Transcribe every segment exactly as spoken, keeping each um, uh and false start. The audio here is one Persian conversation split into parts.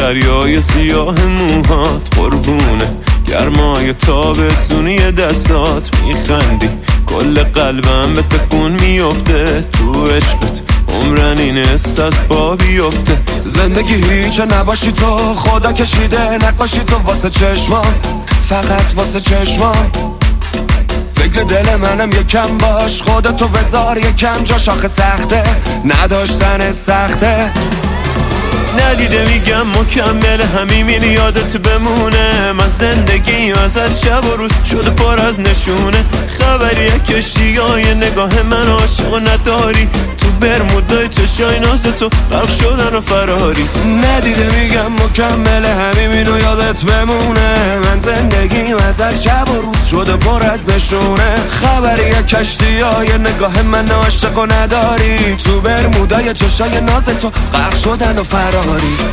دریای سیاه موهات قربونه گرمای تابستونی دستات میخندی کل قلبم به تکون میفته تو عشقت عمرن این حس از پا بیفته زندگی هیچه نباشی تو خدا کشیده نقاشی تو واسه چشمام فقط واسه چشمام فکر دل منم یکم باش خودتو بذار یکم جا شاخه سخته نداشتنت سخته ندیده میگم مکمل همین یادت بمونه من زندگیم ازت شب و روز شده پر از نشونه خبریه کشتیای نگاه من عاشق نداری تو برمودای چشای ناز تو غرق شدن و فراری ندیده میگم مکمل همین یادت بمونه من زندگیم ازت شب و روز شده پر از نشونه خبریه کشتیای نگاه من عاشق نداری تو برمودای چشای ناز تو غرق شدن و فراری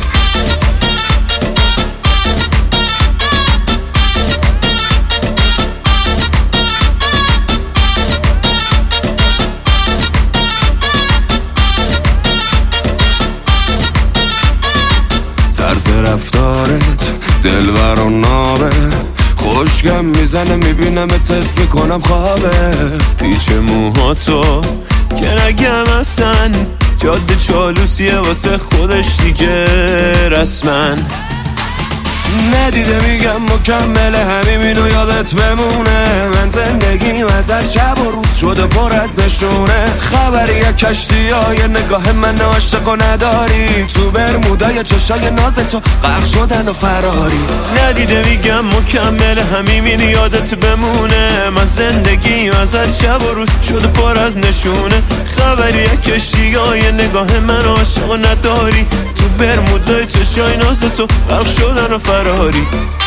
طرز رفتارت دلبر و نابه خوشگم میزنه میبینم تست میکنم خوابه پیچ موهاتو که نگم اصلا جاده چالوسیه واسه خودش دیگه رسمن ندیده میگم مکمل همینو یادت بمونه من زندگیم ازت شب و روز شده پر از نشونه خبریه کشتیای نگاه من عاشق و نداری تو برمودای چشای ناز تو غرق شدن و فراری ندیده میگم مکمل همین یادت بمونه من زندگیم ازت شب و روز شده پر از نشونه خبریه کشتیای نگاه من عاشق و نداری تو برمودای چشای ناز تو غرق شدن و فراری